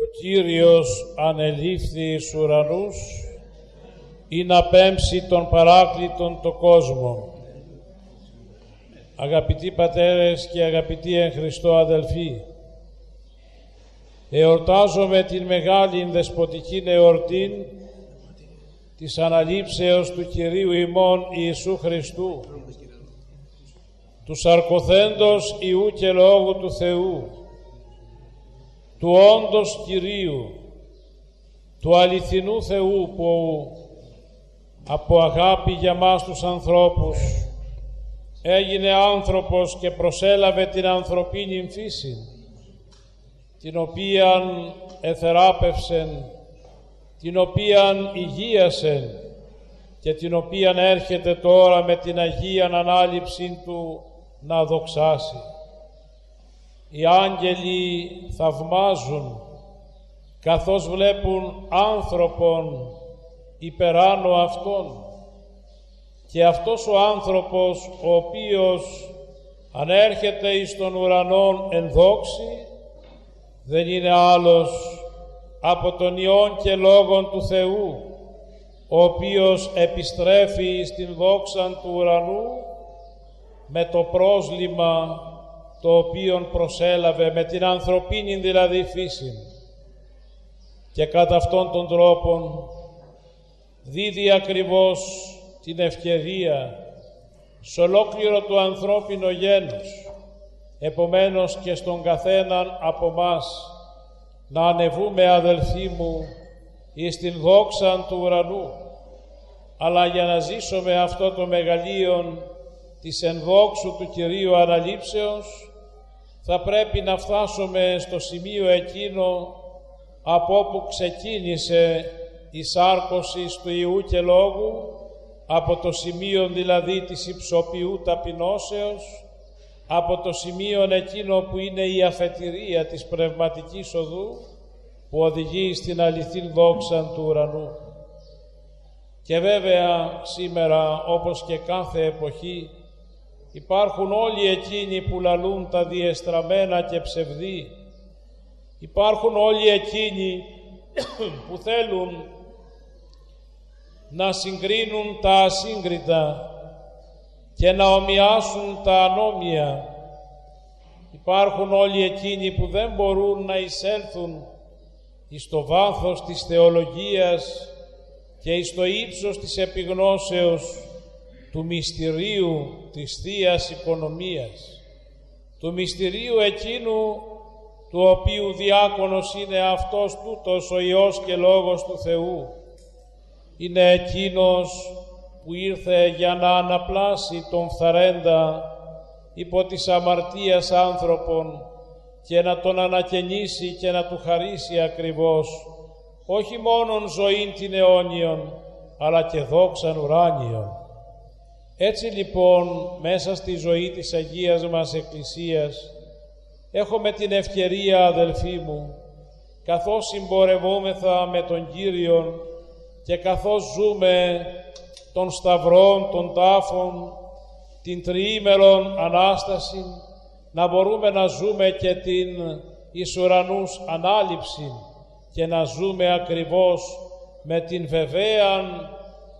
Κύριος ανελήφθη εις ουρανούς, ή να πέμψει τον παράκλητον το κόσμο. Αγαπητοί πατέρες και αγαπητοί εν Χριστώ αδελφοί, εορτάζομαι την μεγάλη δεσποτική εορτήν της αναλήψεως του Κυρίου ημών Ιησού Χριστού, του σαρκοθέντος Υιού και Λόγου του Θεού, του όντως Κυρίου, του αληθινού Θεού που από αγάπη για μας τους ανθρώπους έγινε άνθρωπος και προσέλαβε την ανθρωπίνη φύση, την οποίαν εθεράπευσεν, την οποίαν υγείασεν και την οποίαν έρχεται τώρα με την Αγίαν Ανάληψη Του να δοξάσει. Οι άγγελοι θαυμάζουν καθώς βλέπουν άνθρωπον υπεράνω αυτόν, και αυτός ο άνθρωπος ο οποίος ανέρχεται εις τον ουρανόν εν δόξη δεν είναι άλλος από τον Υιόν και Λόγον του Θεού, ο οποίος επιστρέφει στην δόξαν του ουρανού με το πρόσλημα το οποίον προσέλαβε, με την ανθρωπίνη δηλαδή φύση, και κατά αυτόν τον τρόπο δίδει ακριβώς την ευκαιρία σε ολόκληρο το ανθρώπινο γένος, επομένως και στον καθέναν από μας, να ανεβούμε, αδελφοί μου, εις την δόξαν του ουρανού, αλλά για να ζήσουμε αυτό το μεγαλείον της ενδόξου του Κυρίου Αναλήψεως θα πρέπει να φτάσουμε στο σημείο εκείνο από όπου ξεκίνησε η σάρκωση του Υιού και Λόγου, από το σημείο δηλαδή της υψοποιού ταπεινώσεως, από το σημείο εκείνο που είναι η αφετηρία της πνευματικής οδού που οδηγεί στην αληθήν δόξα του ουρανού. Και βέβαια σήμερα, όπως και κάθε εποχή, υπάρχουν όλοι εκείνοι που λαλούν τα διεστραμμένα και ψευδή. Υπάρχουν όλοι εκείνοι που θέλουν να συγκρίνουν τα ασύγκριτα και να ομοιάσουν τα ανώμια. Υπάρχουν όλοι εκείνοι που δεν μπορούν να εισέλθουν εις το βάθος της θεολογίας και εις το ύψος της επιγνώσεως του μυστηρίου της Θείας Οικονομίας, του μυστηρίου εκείνου του οποίου διάκονος είναι αυτός τούτος ο Υιός και Λόγος του Θεού. Είναι εκείνος που ήρθε για να αναπλάσει τον φθαρέντα υπό της αμαρτίας άνθρωπον και να τον ανακαινήσει και να του χαρίσει ακριβώς όχι μόνον ζωήν την αιώνιον, αλλά και δόξαν ουράνιον. Έτσι λοιπόν, μέσα στη ζωή της Αγίας μας Εκκλησίας έχουμε την ευκαιρία, αδελφοί μου, καθώς συμπορευόμεθα με τον Κύριον και καθώς ζούμε των σταυρών, των τάφων, την τριήμερον Ανάσταση, να μπορούμε να ζούμε και την εις ουρανούς Ανάληψη και να ζούμε ακριβώς με την βεβαίαν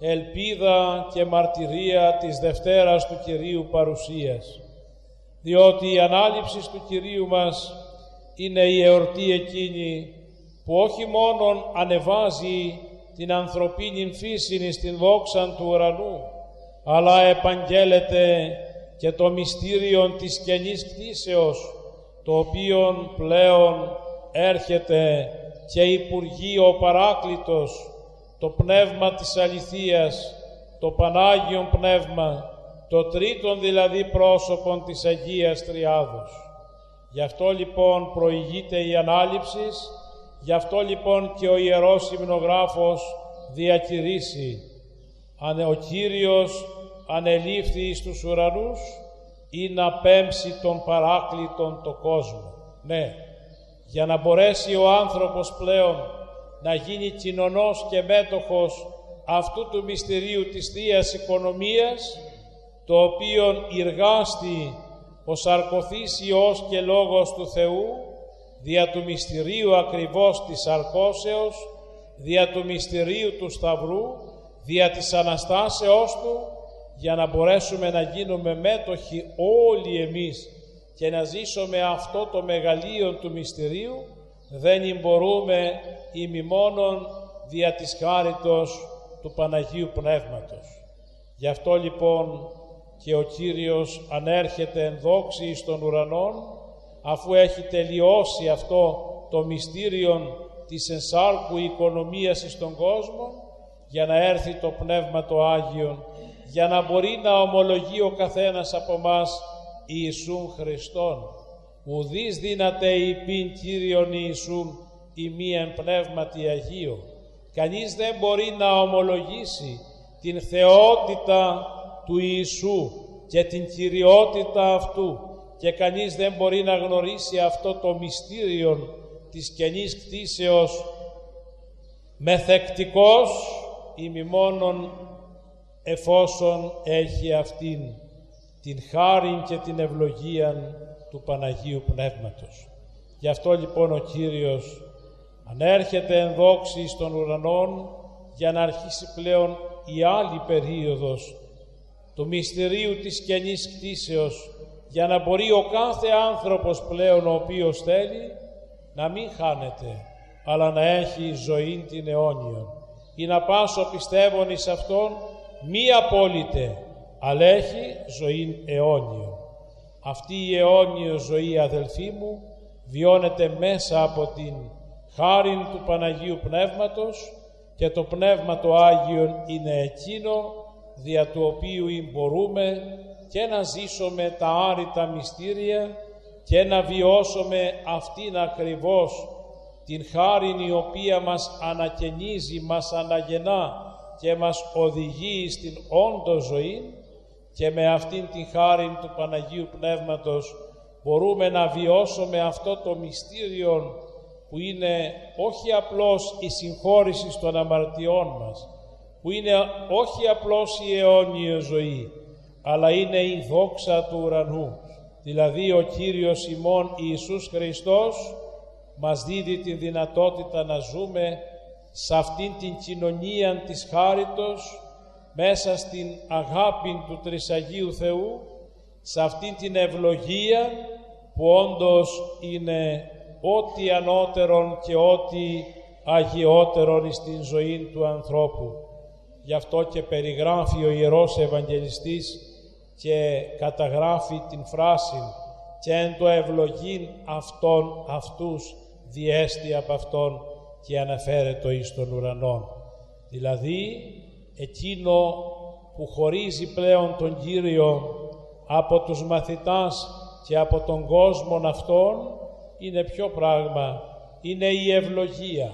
ελπίδα και μαρτυρία της Δευτέρας του Κυρίου παρουσίας. Διότι η Ανάληψη του Κυρίου μας είναι η εορτή εκείνη που όχι μόνον ανεβάζει την ανθρωπίνη φύση στην δόξα του ουρανού, αλλά επαγγέλλεται και το μυστήριο της καινής κτήσεως, το οποίο πλέον έρχεται και υπουργεί ο Παράκλητος, το Πνεύμα της Αληθείας, το Πανάγιον Πνεύμα, το τρίτον δηλαδή πρόσωπον της Αγίας Τριάδος. Γι' αυτό λοιπόν προηγείται η Ανάληψη, γι' αυτό λοιπόν και ο Ιερός Υμνογράφος διακηρύσει: ο Κύριος ανελήφθη εις τους ουρανούς ή να πέμψει τον Παράκλητον το κόσμο. Ναι, για να μπορέσει ο άνθρωπος πλέον να γίνει κοινωνός και μέτοχος αυτού του μυστηρίου της Θείας Οικονομίας, το οποίον εργάστη ο σαρκωθής Υιός και Λόγος του Θεού δια του μυστηρίου ακριβώς της σαρκώσεως, δια του μυστηρίου του Σταυρού, δια της Αναστάσεώς Του, για να μπορέσουμε να γίνουμε μέτοχοι όλοι εμείς και να ζήσουμε αυτό το μεγαλείο του μυστηρίου, δεν μπορούμε ημιμόνον δια της χάριτος του Παναγίου Πνεύματος. Γι' αυτό λοιπόν και ο Κύριος ανέρχεται εν δόξη εις των ουρανών, αφού έχει τελειώσει αυτό το μυστήριο της ενσάρκου οικονομίας εις τον κόσμο, για να έρθει το Πνεύμα το Άγιον, για να μπορεί να ομολογεί ο καθένας από μας Ιησούν Χριστόν. Ουδείς δύναται υπήν Κύριον Ιησούν ημίαν Πνεύματι Αγίο. Κανείς δεν μπορεί να ομολογήσει την θεότητα του Ιησού και την κυριότητα Αυτού, και κανείς δεν μπορεί να γνωρίσει αυτό το μυστήριο της καινής κτήσεως μεθεκτικός ημιμόνον εφόσον έχει αυτήν την χάριν και την ευλογίαν του Παναγίου Πνεύματος. Γι' αυτό λοιπόν ο Κύριος ανέρχεται εν δόξη των ουρανών για να αρχίσει πλέον η άλλη περίοδος του μυστηρίου της καινής κτήσεως, για να μπορεί ο κάθε άνθρωπος πλέον ο οποίος θέλει να μην χάνεται, αλλά να έχει ζωήν την αιώνιον. Ή να πάσω πιστεύων εις Αυτόν μη απόλυτε, αλλά έχει ζωήν αιώνιον. Αυτή η αιώνιο ζωή, αδελφοί μου, βιώνεται μέσα από την χάριν του Παναγίου Πνεύματος, και το Πνεύμα το Άγιον είναι εκείνο δια του οποίου μπορούμε και να ζήσουμε τα άρρητα μυστήρια και να βιώσουμε αυτήν ακριβώς την χάριν η οποία μας ανακαινίζει, μας αναγεννά και μας οδηγεί στην όντως ζωή, και με αυτήν την χάριν του Παναγίου Πνεύματος μπορούμε να βιώσουμε αυτό το μυστήριο που είναι όχι απλώς η συγχώρηση των αμαρτιών μας, που είναι όχι απλώς η αιώνια ζωή, αλλά είναι η δόξα του ουρανού. Δηλαδή ο Κύριος ημών Ιησούς Χριστός μας δίδει την δυνατότητα να ζούμε σε αυτήν την κοινωνία της χάριτος, μέσα στην αγάπη του Τρισαγίου Θεού, σε αυτήν την ευλογία που όντως είναι ό,τι ανώτερον και ό,τι αγιότερον στην ζωή του ανθρώπου. Γι' αυτό και περιγράφει ο Ιερός Ευαγγελιστής και καταγράφει την φράση «και εν το ευλογήν αυτών αυτούς διέστη από αυτόν και αναφέρετο εις των ουρανών». Δηλαδή εκείνο που χωρίζει πλέον τον Κύριο από τους μαθητάς και από τον κόσμο αυτόν είναι ποιο πράγμα? Είναι η ευλογία,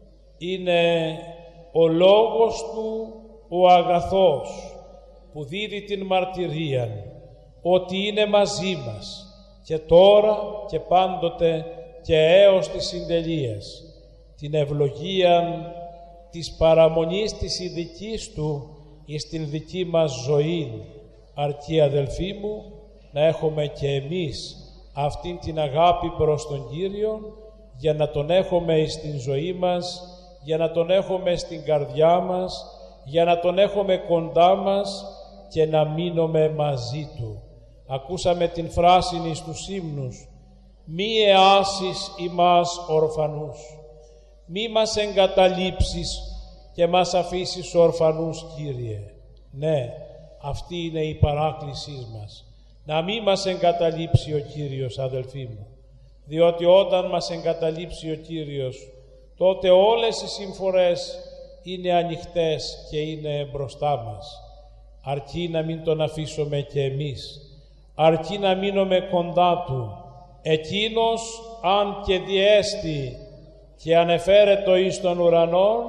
είναι ο λόγος Του ο αγαθός που δίδει την μαρτυρία ότι είναι μαζί μας και τώρα και πάντοτε και έως της συντελείας. Την ευλογία της παραμονής της ειδικής Του εις την δική μας ζωή, αρκεί αδελφοί μου να έχουμε και εμείς αυτήν την αγάπη προς τον Κύριο, για να Τον έχουμε στην ζωή μας, για να Τον έχουμε στην καρδιά μας, για να Τον έχουμε κοντά μας και να μείνουμε μαζί Του. Ακούσαμε την φράση εις τους ύμνους «Μη εάσεις ημάς ορφανούς», μη μας εγκαταλείψεις και μας αφήσεις ορφανούς, Κύριε. Ναι, αυτή είναι η παράκλησή μας. Να μη μας εγκαταλείψει ο Κύριος, αδελφοί μου, διότι όταν μας εγκαταλείψει ο Κύριος, τότε όλες οι συμφορές είναι ανοιχτές και είναι μπροστά μας. Αρκεί να μην Τον αφήσουμε και εμείς, αρκεί να μείνουμε κοντά Του. Εκείνος, αν και διέστη και ανεφέρετο εις των ουρανών,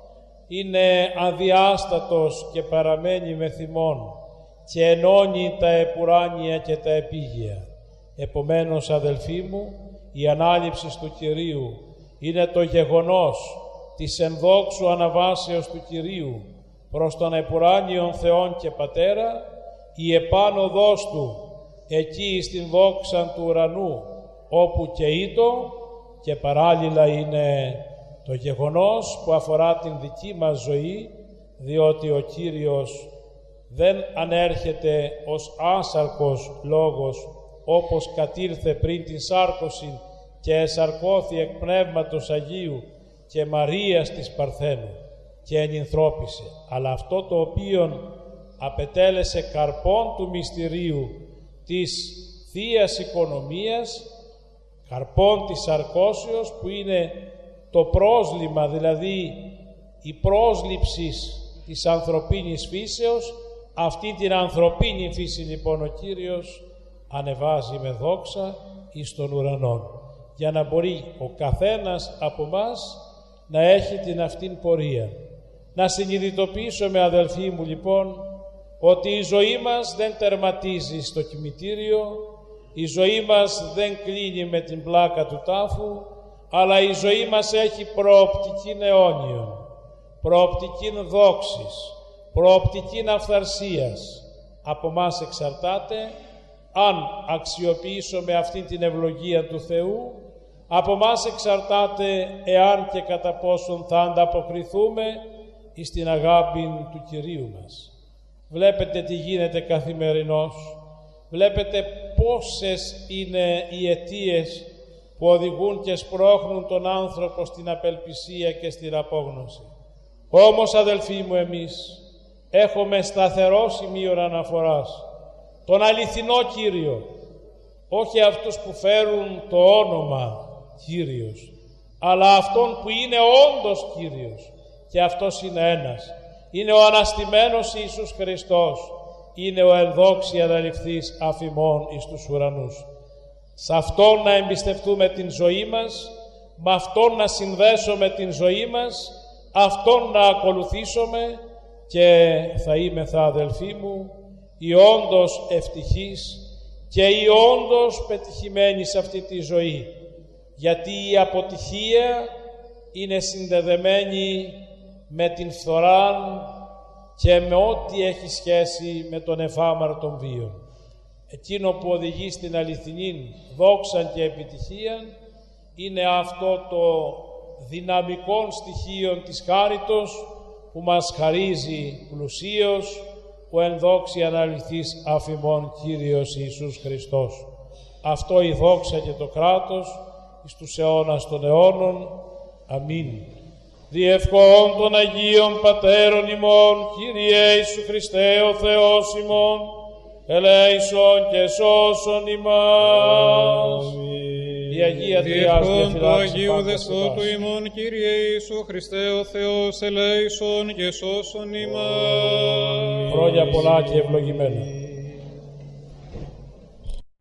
είναι αδιάστατος και παραμένει με θυμόν και ενώνει τα επουράνια και τα επίγεια. Επομένως, αδελφοί μου, η ανάληψη του Κυρίου είναι το γεγονός της ενδόξου αναβάσεως του Κυρίου προς τον επουράνιον Θεόν και Πατέρα, η επάνωδός Του εκεί στην δόξα του ουρανού, όπου και ήτο και παράλληλα είναι το γεγονός που αφορά την δική μας ζωή, διότι ο Κύριος δεν ανέρχεται ως άσαρκος λόγος, όπως κατήλθε πριν την σάρκωση και εσαρκώθη εκ Πνεύματος Αγίου και Μαρίας της Παρθένου και ενυνθρώπισε, αλλά αυτό το οποίο απετέλεσε καρπόν του μυστηρίου της Θείας Οικονομίας, καρπόν της σαρκώσεως, που είναι το πρόσλημα, δηλαδή η πρόσληψη της ανθρωπίνης φύσεως. Αυτή την ανθρωπίνη φύση λοιπόν ο Κύριος ανεβάζει με δόξα εις των ουρανών, για να μπορεί ο καθένας από μας να έχει την αυτήν πορεία. Να συνειδητοποιήσουμε, αδελφοί μου, λοιπόν, ότι η ζωή μας δεν τερματίζει στο κημητήριο, η ζωή μας δεν κλείνει με την πλάκα του τάφου, αλλά η ζωή μας έχει προοπτική αιώνιον, προοπτική δόξης, προοπτική αυθαρσίας. Από μας εξαρτάται αν αξιοποιήσουμε αυτή την ευλογία του Θεού, από μας εξαρτάται εάν και κατά πόσον θα ανταποκριθούμε στην αγάπη του Κυρίου μας. Βλέπετε τι γίνεται καθημερινώς, βλέπετε πόσες είναι οι αιτίες που οδηγούν και σπρώχνουν τον άνθρωπο στην απελπισία και στην απόγνωση. Όμως, αδελφοί μου, εμείς έχουμε σταθερό σημείο αναφοράς, τον αληθινό Κύριο, όχι αυτούς που φέρουν το όνομα Κύριος, αλλά αυτόν που είναι όντως Κύριος, και αυτός είναι ένας. Είναι ο αναστημένος Ιησούς Χριστός, είναι ο ενδόξια αναληφθής αφημών εις τους ουρανούς. Σε Αυτόν να εμπιστευτούμε την ζωή μας, με Αυτόν να συνδέσουμε την ζωή μας, Αυτόν να ακολουθήσουμε, και θα είμεθα, αδελφοί μου, οι όντως ευτυχείς και οι όντως πετυχημένοι σε αυτή τη ζωή, γιατί η αποτυχία είναι συνδεδεμένη με την φθορά και με ό,τι έχει σχέση με τον εφάμαρτον βίο. Εκείνο που οδηγεί στην αληθινή δόξα και επιτυχία είναι αυτό το δυναμικό στοιχείο της χάριτος που μας χαρίζει πλουσίως ο ενδόξια αναληθής αφημών Κύριος Ιησούς Χριστός. Αυτό η δόξα και το κράτος εις τους αιώνας των αιώνων. Αμήν. Διευχών των Αγίων Πατέρων ημών, Κύριε Ιησού Χριστέ ο Θεός ημών, ελέησον και σώσον ημάς. Η Αγία Τριάς διευχών του Αγίου Δεσπότου ημών, Κύριε Ιησού Χριστέ ο Θεός, ελέησον και σώσον ημάς. Χρόνια πολλά και ευλογημένα.